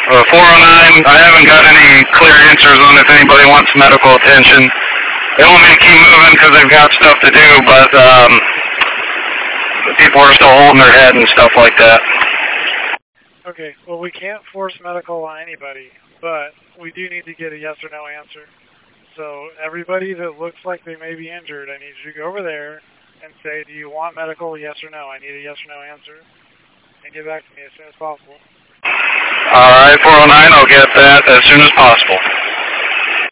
409, I haven't got any clear answers on if anybody wants medical attention. They want me to keep moving because they've got stuff to do, but people are still holding their head and stuff like that. Okay, well, we can't force medical on anybody, but we do need to get a yes or no answer. So everybody that looks like they may be injured, I need you to go over there and say, do you want medical, yes or no? I need a yes or no answer. And get back to me as soon as possible. All right, 409, I'll get that as soon as possible.